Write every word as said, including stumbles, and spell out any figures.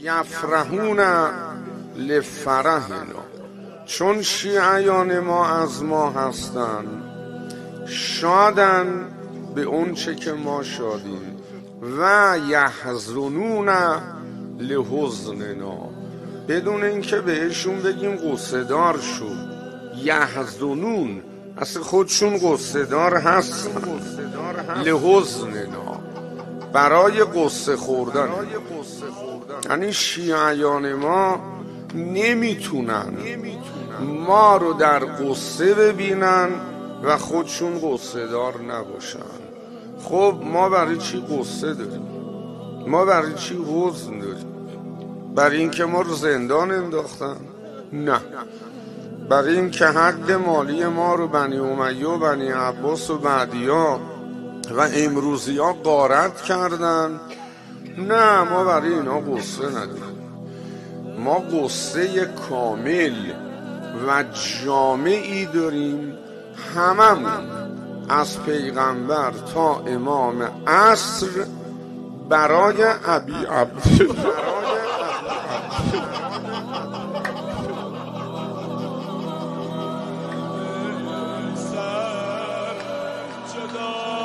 یفرحون لفرحنا، چون شیعیان ما از ما هستن شادن به اون چه که ما شادیم، و یحزنون لحزننا، بدون اینکه بهشون بگیم قصه دار شو. یحزنون اصلا خودشون قصه دار هستن، لحزننا برای قصه خوردن. یعنی شیعیان ما نمیتونن ما رو در قصه ببینن و خودشون قصه دار نباشن. خب ما برای چی قصه داریم؟ ما برای چی حزن داریم؟ برای اینکه ما رو زندان انداختن؟ نه، برای اینکه حد مالی ما رو بنی امیه و بنی عباس و بعدیا و امروزی ها غارت کردن؟ نه، ما برای اینا قصه نداریم. ما قصه کامل و جامعی داریم، هممون از پیغمبر تا امام عصر برای ابی عبدالله. جدا